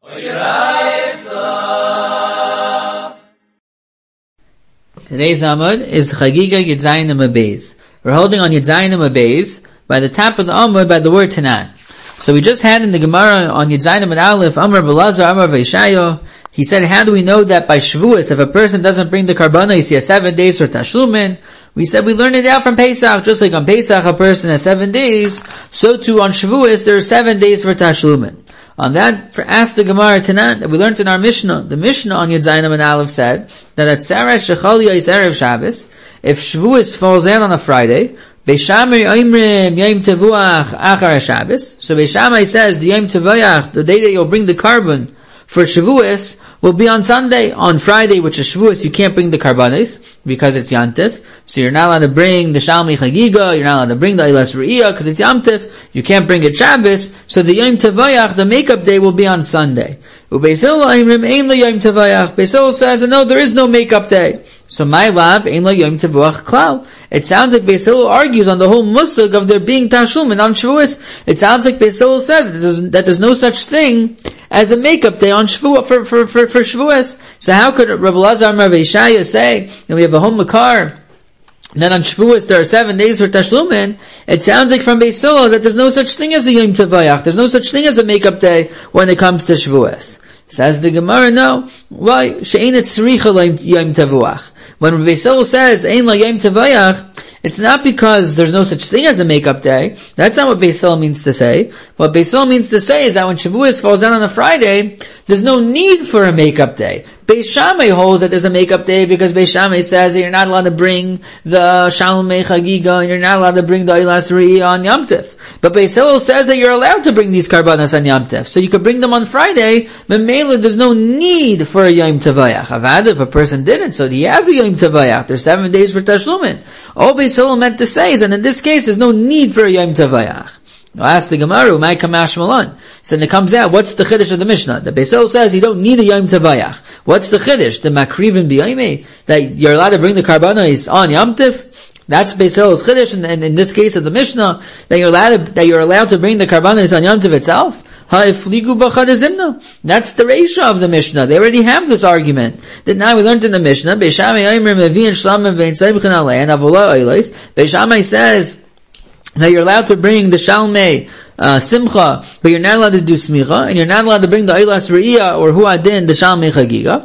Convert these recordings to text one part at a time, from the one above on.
Today's Amud is Chagiga Yudzayin Beis. We're holding on Yudzayin Beis by the top of the Amud by the word Tanan. So we just had in the Gemara on Yudzayin Aleph, Amar Belazar, Amar Veishayo. He said, how do we know that by Shavuos, if a person doesn't bring the karbanos, he has 7 days for Tashlumin? We said we learned it out from Pesach. Just like on Pesach a person has 7 days, so too on Shavuos there are 7 days for Tashlumin. On that, ask the Gemara Tanan that we learned in our Mishnah. The Mishnah on Yudzayin and Aleph said that at Tzara Shechali is Erev Shabbos, if Shavuos falls out on a Friday, Beishamai Oimrim Yom Tevuach Achar Shabbos. So Beishamai says the Yom Tevuach, the day that you'll bring the carbon for Shavuos, will be on Sunday. On Friday, which is Shavuos, you can't bring the karbanos because it's Yantif. So you're not allowed to bring the Shalmi Chagiga, you're not allowed to bring the Eilas Re'iyah because it's Yantif. You can't bring it Shabbos. So the Yom Tevayach, the makeup day, will be on Sunday. Beis Hillel says, no, there is no makeup day. So my lav, ein lo Yom Tevuach klal. It sounds like Beis Hillel argues on the whole musig of there being Tashlumin on Shavuos. It sounds like Beis Hillel says that there's no such thing as a makeup day on Shavuot for Shavuos. So how could Rabbi Lazar Amar Veishaya say that we have a home makar, and then on Shavuos there are 7 days for Tashlumin? It sounds like from Beis Hillel that there's no such thing as a Yom Tevayach. There's no such thing as a makeup day when it comes to Shavuos. Says the Gemara, no. Why? She'ein et tzricha Yom Tevuach. When Beis Hillel says ein la Yom Tevayach, it's not because there's no such thing as a makeup day. That's not what Beis Hillel means to say. What Beis Hillel means to say is that when Shavuos falls out on a Friday, there's no need for a makeup day. Beis Shammai holds that there's a makeup day because Beis Shammai says that you're not allowed to bring the Shalmei Chagiga and you're not allowed to bring the Eilas Re'iyah on Yom Tov. But Beis Hillel says that you're allowed to bring these karbanos on Yom Tov. So you could bring them on Friday, but mainly there's no need for a Yom Tevayach. Avad, if a person didn't, so he has a Yom Tevayach. There's 7 days for Tashlumin. All Beis Hillel meant to say is that in this case there's no need for a Yom Tevayach. I'll ask the Gemara, my Kamash Malan. So then it comes out, what's the Chiddush of the Mishnah? The Beis Hillel says you don't need a Yom Tevayach. What's the Chiddush? The Makrivin B'Yomei, that you're allowed to bring the karbanos on Yom Tov? That's Beis Hillel's Chiddush, and in this case of the Mishnah, that you're allowed to bring the karbanos on Yom Tov itself? That's the Reisha of the Mishnah. They already have this argument. That now we learned in the Mishnah, Beis Shammai says that you're allowed to bring the Shalmei Simcha, but you're not allowed to do Smicha, and you're not allowed to bring the Eilas Re'iyah or Huadin, the Shalmei Chagiga.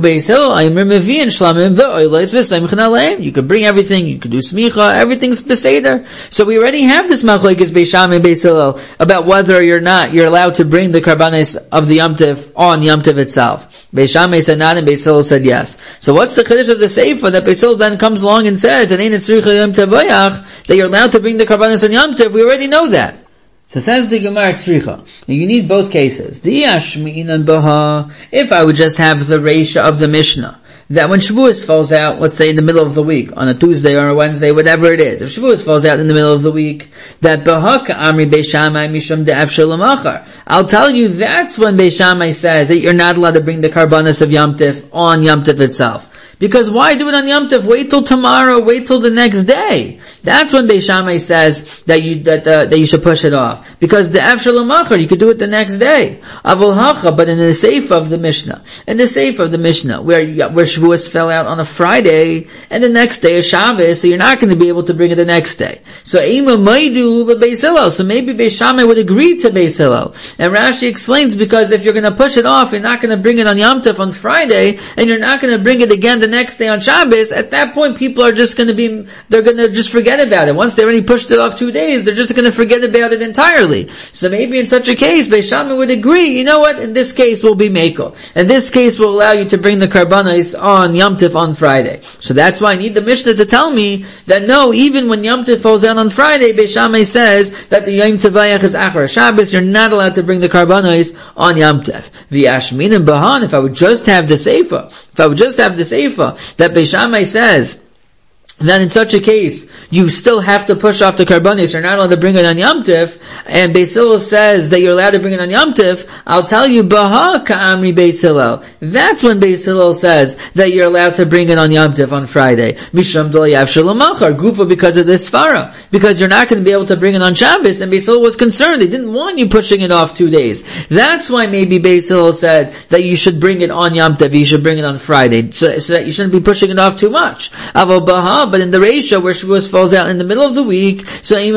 You could bring everything, you could do Smicha, everything's Beseder. So we already have this Machlekes Beis Shammai and Beis Hillel about whether or not you're allowed to bring the karbanos of the Yom Tov on Yom Tov itself. Beis Shammai said not, and Beis Hillel said yes. So what's the chiddush of the Sefer that Beis Hillel then comes along and says that ain't it tzricha Yom Tevayach, that you're allowed to bring the karbanos on Yom Tov? We already know that. So says the Gemara tzricha. You need both cases. If I would just have the reisha of the Mishnah, that when Shavuos falls out, let's say in the middle of the week, on a Tuesday or a Wednesday, whatever it is, if Shavuos falls out in the middle of the week, that Bahaka Amri Beis Shammai Mishum De'af Shalom Achar, I'll tell you that's when Beis Shammai says that you're not allowed to bring the karbanos of Yom Tov on Yom Tov itself. Because why do it on Yom Tov? Wait till tomorrow, wait till the next day. That's when Beis Shammai says that you should push it off. Because the Avshalom Achar, you could do it the next day. Avol Hacha, but in the Sefer of the Mishnah, where Shavuos fell out on a Friday, and the next day is Shabbos, so you're not going to be able to bring it the next day. So Eima Maidu Beis Hillel. So maybe Beis Shammai would agree to Beis Hillel. And Rashi explains, because if you're going to push it off, you're not going to bring it on Yom Tov on Friday, and you're not going to bring it again the next day on Shabbos. At that point, people are just they're going to just forget about it. Once they already pushed it off 2 days, they're just going to forget about it entirely. So maybe in such a case, Beis Shammai would agree, you know what, in this case we'll be Mekel. In this case we'll allow you to bring the karbanos on Yom Tov on Friday. So that's why I need the Mishnah to tell me that no, even when Yom Tov falls out on Friday, Beis Shammai says that the Yom Tevayach is Achar Shabbos, you're not allowed to bring the karbanos on Yom Tov. V'yashmin and Bahan, if I would just have the Sefer, that Beis Shammai says then in such a case, you still have to push off the karbanis. You're not allowed to bring it on Yom Tif. And Beis Hillel says that you're allowed to bring it on Yom Tif. I'll tell you, Baha Ka'amri Beis Hillel. That's when Beis Hillel says that you're allowed to bring it on Yom Tif on Friday. Misham Dol Yav Shalamachar Gufa, because of this svara. Because you're not going to be able to bring it on Shabbos. And Beis Hillel was concerned. They didn't want you pushing it off 2 days. That's why maybe Beis Hillel said that you should bring it on Yom Tif. You should bring it on Friday. So that you shouldn't be pushing it off too much. Avo Baha, but in the ratio where Shavuos falls out in the middle of the week, so maybe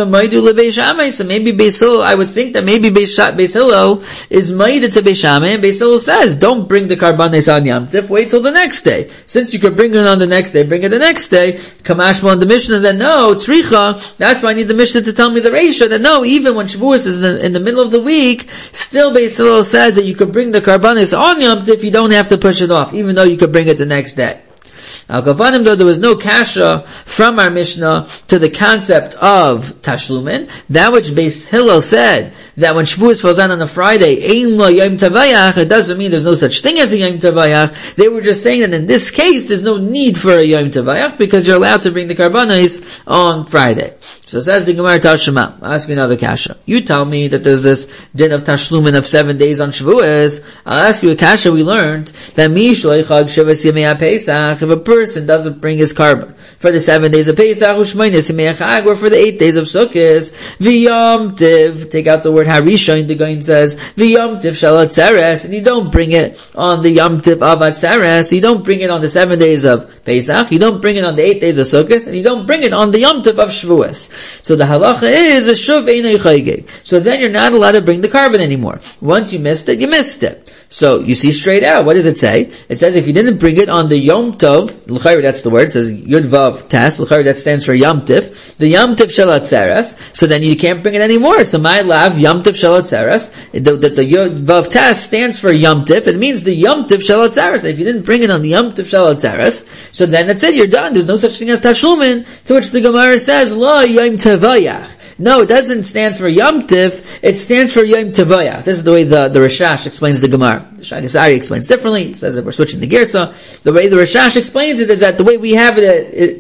Beis Hillel, I would think that maybe Beis Hillel is ma'ida to Beis Shammai, and Beis Hillel says, don't bring the karbanes on Yom Tif, wait till the next day. Since you could bring it on the next day, bring it the next day. Kamashma on the Mishnah, then no, tzricha, that's why I need the Mishnah to tell me the ratio, that no, even when Shavuos is in the middle of the week, still Beis Hillel says that you could bring the karbanes on Yom Tif, you don't have to push it off, even though you could bring it the next day. Al Kapanim, though, there was no kasha from our Mishnah to the concept of Tashlumin. That which Beis Hillel said, that when Shavuos falls on a Friday, Ein lo Yom Tavayach, it doesn't mean there's no such thing as a Yom Tavayach. They were just saying that in this case, there's no need for a Yom Tavayach, because you're allowed to bring the karbanos on Friday. So says the Gemara Tashema, I'll ask you another kasha. You tell me that there's this din of Tashlumin of 7 days on Shavuos. I'll ask you a kasha we learned, that Mishloichag Shavas Yemei HaPesach, if a person doesn't bring his carbon for the 7 days of Pesach, Ushmainis Yemei HaChag, or for the 8 days of Sukkot, V'yom Tiv, take out the word Harisha, the Gaon says, V'yom Tiv Shel Atzeres, and you don't bring it on the Yom Tiv of Atzeres, you don't bring it on the 7 days of Pesach, you don't bring it on the 8 days of Sukkot, and you don't bring it on the Yom Tiv of Shavuos. So the halacha is a shuv einay chaygeg. So then you're not allowed to bring the carbon anymore. Once you missed it, you missed it. So you see straight out, what does it say? It says if you didn't bring it on the Yom Tov, l'chayr, that's the word, it says Yud Vav Tas, l'chayr, that stands for Yom Tif, the Yom Tif Shel Atzeres, so then you can't bring it anymore. So my lav, Yom Tif Shel Atzeres, that the Yud Vav Tas stands for Yom Tif, it means the Yom Tif Shel Atzeres. If you didn't bring it on the Yom Tif Shel Atzeres, so then that's it, you're done. There's no such thing as Tashlumin, to which the Gemara says, Lo Yom Tavayach. No, it doesn't stand for Yom Tif, it stands for Yom Tavayach. This is the way the Rashash explains the Gemara. The Shagasari explains differently, he says that we're switching the Girsa. The way the Rashash explains it is that the way we have it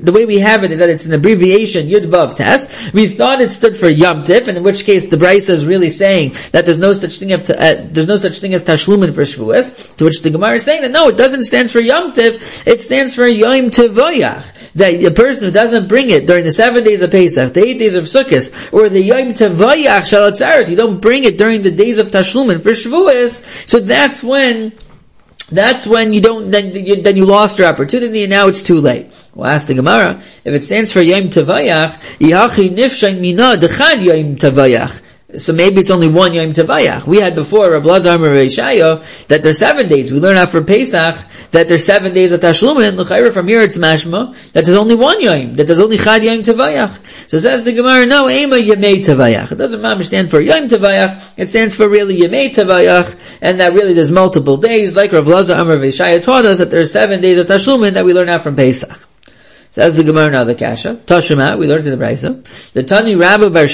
is that it's an abbreviation, Yud Vav Tes. We thought it stood for Yom Tif, and in which case the Brisa is really saying that there's no such thing as Tashlumin for Shavuos, to which the Gemara is saying that no, it doesn't stand for Yom Tif, it stands for Yom Tavayach. That a person who doesn't bring it during the 7 days of Pesach, the 8 days of Sukkot, or the Yom Tavayach Shel Atzeres, you don't bring it during the days of Tashlumin for Shavuos, so that's when you don't, then you lost your opportunity and now it's too late. We'll ask the Gemara, if it stands for Yom Tavayach, Yihachi Nifshain Mina Dechad Yom Tavayach. So maybe it's only one Yom Tavayach. We had before, Rabbi Lazar Amar Reishayo, that there's 7 days. We learn out for Pesach that there's 7 days of Tashlumin. L'chayra, from here it's mashma that there's only one Yom, that there's only Chad Yom Tavayach. So says the Gemara, no, Ema Yemei Tavayach. It doesn't stand for Yom Tavayach, it stands for really Yemei Tavayach, and that really there's multiple days, like Rabbi Lazar Amar Reishayo taught us that there's 7 days of Tashlumin that we learn out from Pesach. Says the Gemara now the Kasha. Tashema, we learned in the Brisa. The Tani Rabbi Bar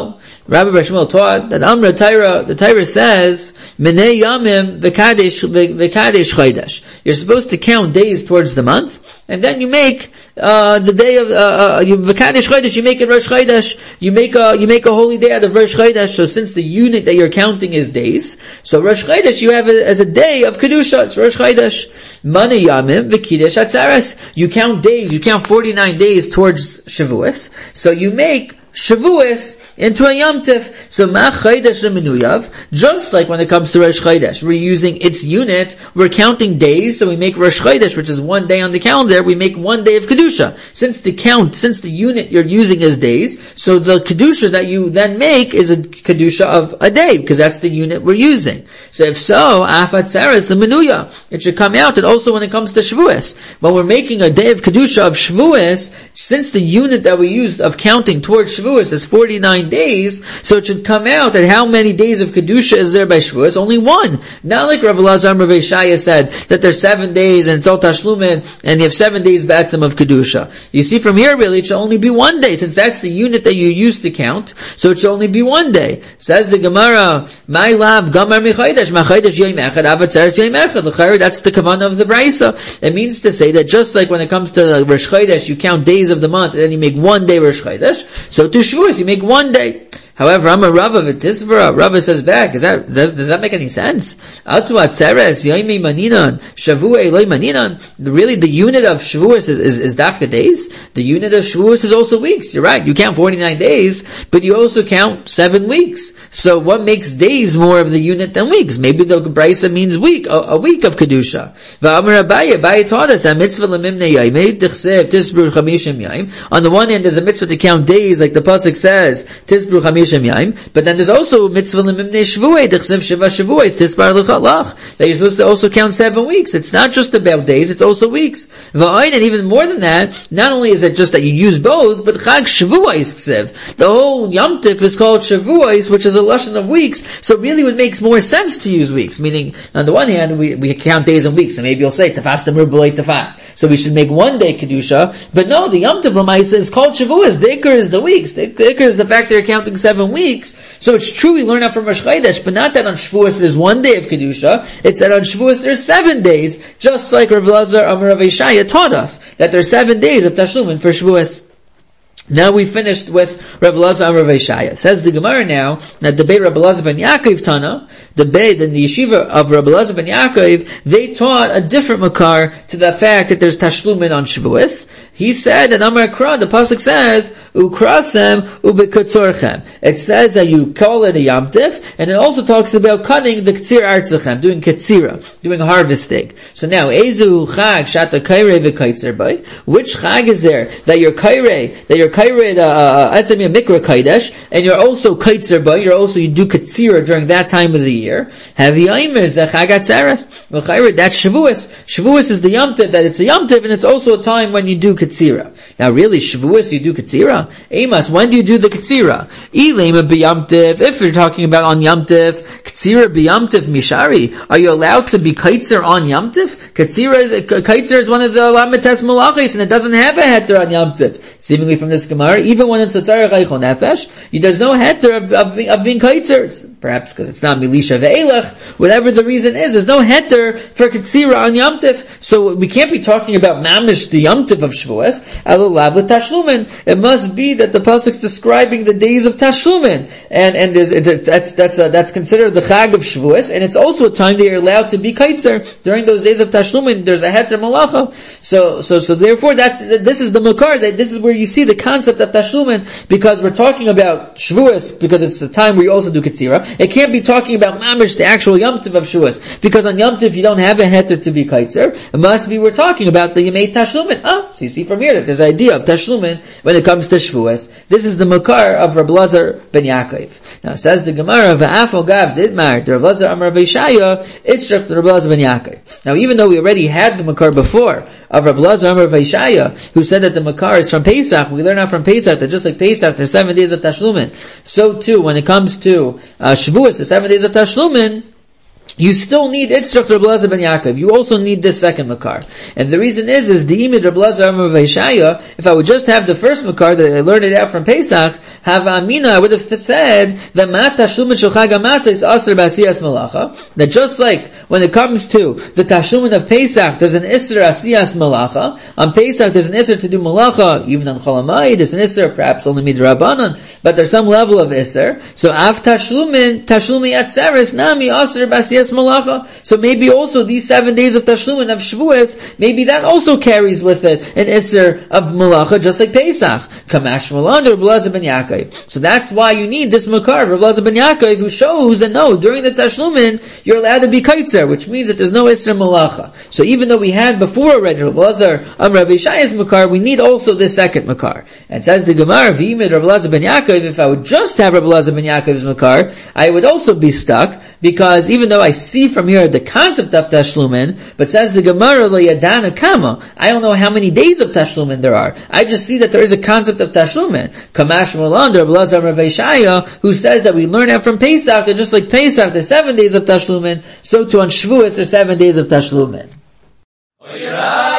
Shmuel taught that Amra Taira, the Taira says, Minei Yamim v'kadesh chaydash. You're supposed to count days towards the month, and then you make the day of v'kadesh chaydash. You make it Rosh Chodesh. You make a holy day out of Rosh Chodesh. So since the unit that you're counting is days, so Rosh Chodesh you have it as a day of kedusha. It's Rosh Chodesh. Mani Yamim v'kidesh atzares. You count days. You count 49 days towards Shavuos. So you make Shavuos into a Yom Tif. So Ma Chodesh L'Menuyav, just like when it comes to Rosh Chodesh, we're using its unit, we're counting days, so we make Rosh Chodesh, which is 1 day on the calendar, we make 1 day of Kedusha. Since the unit you're using is days, so the Kedusha that you then make is a Kedusha of a day, because that's the unit we're using. So if so, Afat Saras L'Menuya, it should come out that also when it comes to Shavuos, when we're making a day of Kedusha of Shavuos, since the unit that we used of counting towards Shavuos Shavuos is 49 days, so it should come out that how many days of Kedusha is there by Shavuos? Only one. Not like Rav Elazar Rav Shaya said, that there's 7 days and it's all Tashlumin, and you have 7 days B'atzim of Kedusha. You see from here really, it should only be 1 day, since that's the unit that you use to count, so it should only be 1 day. Says the Gemara, my love, Gamar Michaydesh, Machaydesh Yom Echad, Avatzeres Yom Echad, that's the kavanah of the Braisa. It means to say that just like when it comes to the Rosh Chodesh, you count days of the month, and then you make 1 day Rosh Chodesh, so to Shavuos, you make 1 day. However, I'm a Rava v'tisvara. Rava says back, does that make any sense? Atu atzeres yomi maninan shavua eloi maninan. Really, the unit of Shavuos is dafka days. The unit of Shavuos is also weeks. You're right. You count 49 days, but you also count 7 weeks. So what makes days more of the unit than weeks? Maybe the Braisa means week, a week of Kedusha. V'amar Abaye taught us that mitzvah lemimne yaimei tichsev tisbru chamishim yaim. On the one hand, there's a mitzvah to count days, like the pasuk says, tisbru chamishim. But then there's also mitzvah lemimnei shvuei dechsev shiva shavuos tispar lechalach, that you're supposed to also count 7 weeks. It's not just about days; it's also weeks. And even more than that, not only is it just that you use both, but chag shavuos ksev. The whole Yom Tif is called shavuos, which is a lashon of weeks. So really, it makes more sense to use weeks. Meaning, on the one hand, we count days and weeks, and maybe you'll say tefas demur b'lei tefas. So we should make 1 day kedusha. But no, the Yom Tif l'maisa is called shavuos. The ikar is the weeks. The ikar is the fact that you're counting 7 weeks. So it's true we learn that from Rosh Chodesh, but not that on Shavuos there's 1 day of Kedusha. It's that on Shavuos there's 7 days, just like Rav Elazar Amar Rav Shaya taught us, that there's 7 days of Tashlumin for Shavuos. Now we finished with Rav Elazar Amar Rav Shaya. Says the Gemara now, that the Beit Rav Elazar ben Yaakov Tana, the yeshiva of Rav Elazar ben Yaakov, they taught a different makar to the fact that there's Tashlumin on Shavuos. He said that Amar Kra, the pasuk says, Ukrasem ubekutzorchem. It says that you call it a Yom Tif, and it also talks about cutting the Ktsir Artzachem, doing Ketzira, doing harvesting. So now, Ezu Chag Shata Kairei v'Kaitzer Bay. Which Chag is there that you're Kairei, the Atzami Mikra Kaidesh, and you're also Kaitzer Bay, you do Ketzira during that time of the year. Havi Aimer Zechag Atzeres. That's Shavuos. Shavuos is the Yom Tif, that it's a Yom Tif, and it's also a time when you do Ketzira. Now really, Shavuos you do Ketzira? Amos, when do you do the Ketzira? Ilema b'Yom Tif, if you're talking about on Yom Tif, Ketzira b'Yom Tif Mishari, are you allowed to be Kaitzer on Yom Tif? Kaitzer is one of the Lamites Malachis, and it doesn't have a heter on Yom Tif. Seemingly from this Gemara, even when it's a Tzarech Eichel Nefesh, there's no heter of being Kaitzer. Perhaps because it's not Milisha ve'elech, whatever the reason is, there's no heter for Ketzira on Yom Tif. So we can't be talking about Mamish, the Yom Tif of Shavuos. It must be that the pasuk's describing the days of Tashlumin, and that's considered the Chag of Shavuos, and it's also a time that you're allowed to be Kaitzer during those days of Tashlumin. There's a heter malacha, so therefore this is the makar, that this is where you see the concept of Tashlumin, because we're talking about Shavuos, because it's the time where you also do Ketzira. It can't be talking about Mamish, the actual Yom Tif of Shavuos, because on Yom Tif you don't have a heter to be Kaitzer. It must be we're talking about the Yemei Tashlumin. So you see from here that there's an idea of Tashlumin when it comes to Shavuos. This is the makar of Rav Elazar ben Yaakov. Now says the Gemara, V'afal gav didmar, Rav Elazar Amar Rav Shaya, Itzrach to Rav Elazar ben Yaakov. Now even though we already had the makar before of Rav Elazar Amar Rav Shaya, who said that the makar is from Pesach, we learn out from Pesach that just like Pesach there's 7 days of Tashlumin, so too when it comes to Shavuos, the 7 days of Tashlumin, you still need Itzrach Rav Elazar ben Yaakov. You also need this second makar. And the reason is the imid Rav Elazar Amar Rav Shaya, if I would just have the first makar that I learned it out from Pesach, have Amina, I would have said that Mat Tashlumin Shel Chag HaMatzah is Asr B'Asiyas Malacha. That just like when it comes to the Tashlumin of Pesach, there's an Isser Asiyas Malacha. On Pesach, there's an Isser to do Malacha. Even on Chol HaMoed, there's an Isser, perhaps only Midrabanan, but there's some level of Isser. So Av Tashlumin Atzeres Nami Asr B'Asiyas Malacha. So maybe also these 7 days of Tashlumin of Shavuos, maybe that also carries with it an Isser of Malacha, just like Pesach. Kamash Malan Rav Elazar ben Yaakov. So that's why you need this makar, Rav Elazar ben Yaakov, who shows that no, during the Tashlumin, you're allowed to be Kaitzer, which means that there's no Isser Malacha. So even though we had before already Rav Elazar Amar Rav Shaya's makar, we need also this second makar. And says the Gemara, V'imid Rav Elazar ben Yaakov, if I would just have Rav Elazar ben Yaakov's makar, I would also be stuck, because even though I see from here the concept of Tashlumin, but says the Gemara, Lo Yadana Kama. I don't know how many days of Tashlumin there are. I just see that there is a concept of Tashlumin. Kamash Molan, Rabbi Lazar Rav Shaya, who says that we learn out from Pesach, that just like Pesach, there's 7 days of Tashlumin, so too on Shavuos, there's 7 days of Tashlumin.